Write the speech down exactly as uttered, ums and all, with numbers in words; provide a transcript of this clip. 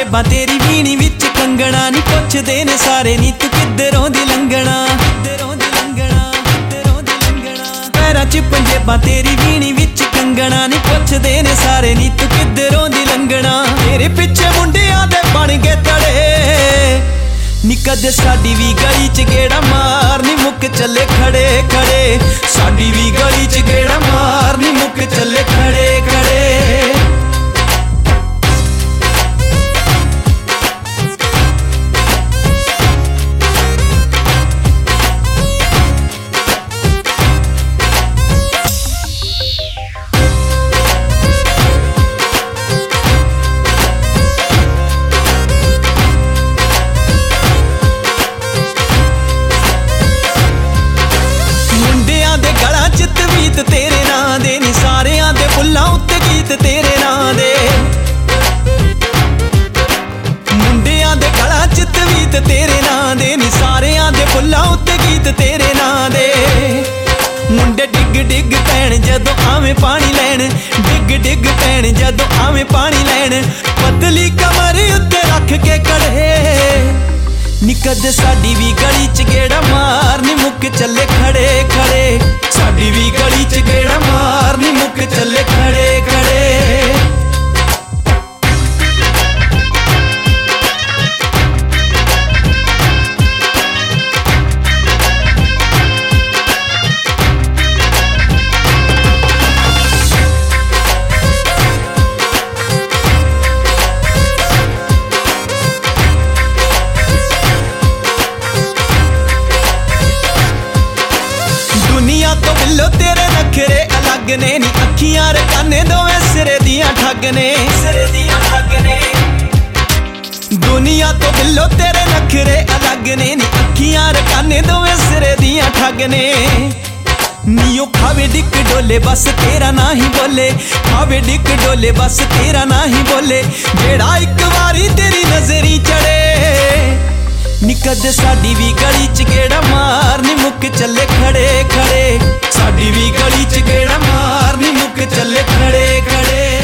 जेबां तेरी वीणी विच कंगना नी पुछदे ने सारे नी तू किधरों दी लंघना किधरों दी लंघना किधरों दी लंघना पैरां च पंजेबां तेरी वीणी विच कंगना नी पुछदे ने सारे नी तू किधरों दी लंघना तेरे पिछे मुंडियां दे बन गए तड़े नी कदे साडी वी गली च गेड़ा मार नी मुक चले खड़े खड़े साडी वी गली च गेड़ा मार नी मुक चले खड़े खड़े तेरे नां दे नी सारियां दे फुल्लां उत्ते गीत तेरे नां दे मुंडियां दे गलां च तवीत तेरे नां दे नी सारियां दे फुल्लां उत्ते गीत तेरे नां दे मुंडे डिग डिग पैण जदों आवें पानी लैण डिग डिग पैण जदों आवें पानी लैण पतली कमर उत्ते रख के कड़े नी कदे साडी वी गली च गेड़ा मार नी मुक चले खड़े खड़े साडी वी गली च गेड़ा मार नी मुक चले खड़े खड़े तो बिल्लो तेरे नखरे अलग ने नी अखियां रकाने दोवें सिरे दियां ठग ने सिरे दियां ठग ने दुनिया तो बिल्लो तेरे नखरे अलग ने नी अखियां रकाने दोवें सिरे दियां ठग ने नियो खावे डिक डोले बस तेरा ना ही बोले खावे डिक डोले बस तेरा ना ही बोले जेड़ा एक बारी तेरी नजरी चढ़े नी कदे साडी वी गली च गेड़ा मार नी मुक चले खड़े खड़े साडी वी गली च गेड़ा मार नी मुक चले खड़े खड़े